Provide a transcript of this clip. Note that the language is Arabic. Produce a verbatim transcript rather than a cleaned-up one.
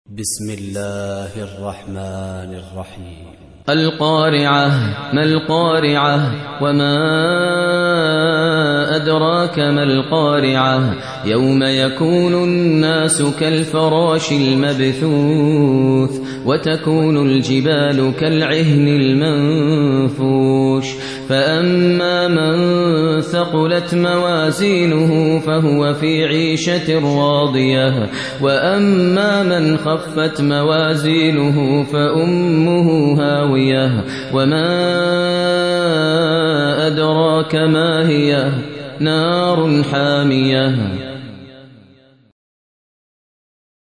بسم الله الرحمن الرحيم. القارعة. ما القارعة؟ وما أدراك ما القارعة؟ يوم يكون الناس كالفراش المبثوث وتكون الجبال كالعهن المنفوش فأما من ثقلت موازينه فهو في عيشة راضية وأما من خفت موازينه فأمه هاوية وما أدراك ما هي؟ نار حامية.